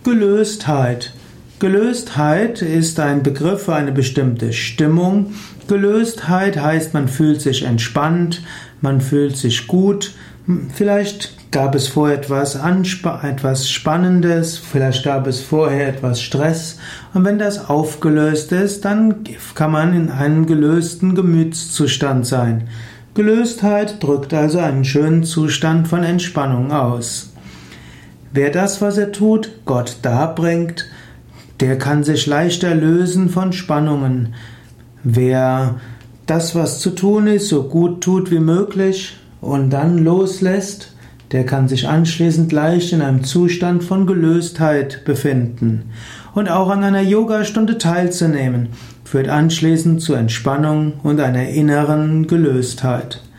Gelöstheit. Gelöstheit ist ein Begriff für eine bestimmte Stimmung. Gelöstheit heißt, man fühlt sich entspannt, man fühlt sich gut. Vielleicht gab es vorher etwas Spannendes, vielleicht gab es vorher etwas Stress. Und wenn das aufgelöst ist, dann kann man in einem gelösten Gemütszustand sein. Gelöstheit drückt also einen schönen Zustand von Entspannung aus. Wer das, was er tut, Gott darbringt, der kann sich leichter lösen von Spannungen. Wer das, was zu tun ist, so gut tut wie möglich und dann loslässt, der kann sich anschließend leicht in einem Zustand von Gelöstheit befinden. Und auch an einer Yogastunde teilzunehmen, führt anschließend zu Entspannung und einer inneren Gelöstheit.